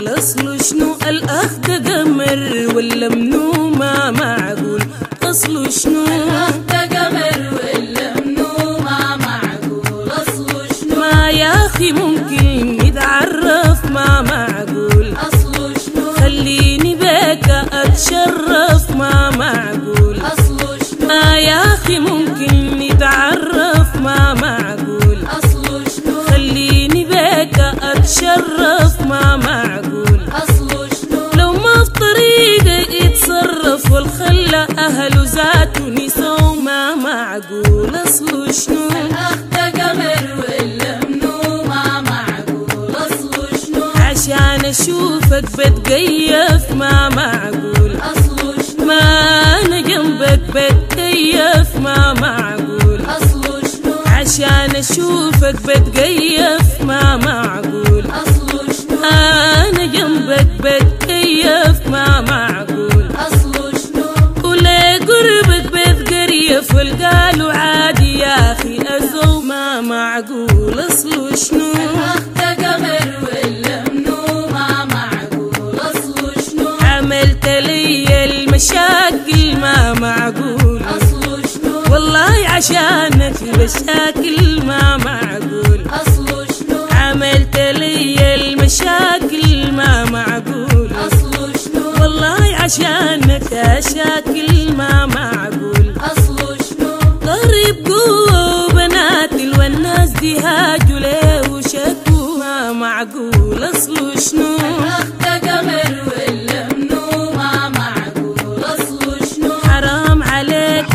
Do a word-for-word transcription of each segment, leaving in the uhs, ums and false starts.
معقول اصله شنو الاخ ده قمر ولا منو ما معقول اصله شنو الاخ ده قمر ولا منو ما معقول اصله شنو ما يا اخي ممكن نتعرف ما معقول اصله شنو خليني بك اتشرف ما معقول اصله شنو ما يا اخي ممكن نتعرف ما معقول اصله شنو خليني بك اتشرف ما معقول اصله شنو لو ما في طريقه يتصرف والخلى اهله ذاته نسوا ما معقول اصله شنو الاخ ده قمر ولا منو ما معقول اصله شنو عشان اشوفك بتكيف ما معقول اصله شنو ما انا جنبك بتكيف ما معقول اصله شنو عشان اشوفك بتكيف ما معقول اصله شنو انا جنبك بتكيف ما معقول اصله شنو ولا قربك بتقريف والقالوا عادي يا اخي ازو ما معقول اصله شنو الاخ ده قمر ولا منو ما معقول اصله شنو عملت لي المشاكل ما معقول اصله شنو والله عشانك المشاكل ما معقول اصله شنو عملت لي المشاكل ما معقول اصله شنو والله عشانك اشاكل ما معقول اصله شنو ضرب قوة وبنات والناس دي هاجوا ليه وشكوا ما معقول اصله شنو الاخ ده قمر ولا منو ما معقول اصله شنو حرام عليك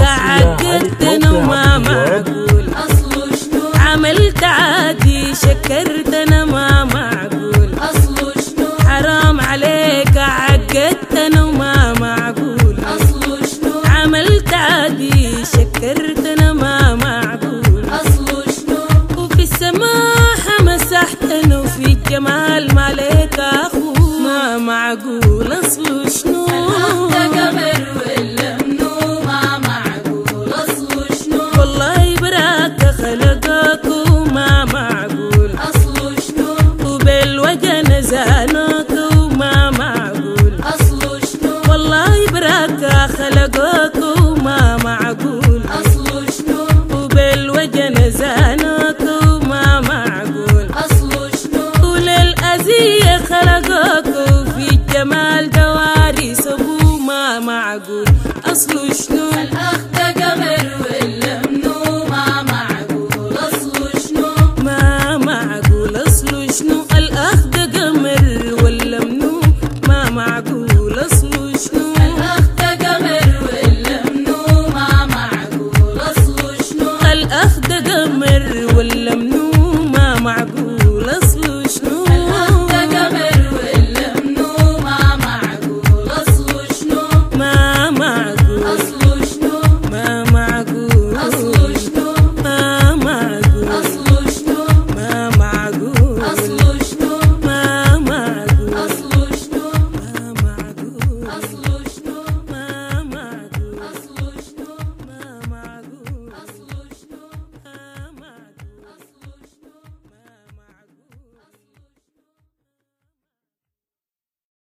عقدتنا وما معقول اصله شنو عملت عادي شكرتنا ما معقول اصله شنو حرام عليك عقدتنا وما معقول اصله شنو عملت عادي شكرتنا ما معقول اصله شنو وفي السماحة مسحتنا وفي الجمال ما عليك اخو ما معقول اصله شنو الاخ ده قمر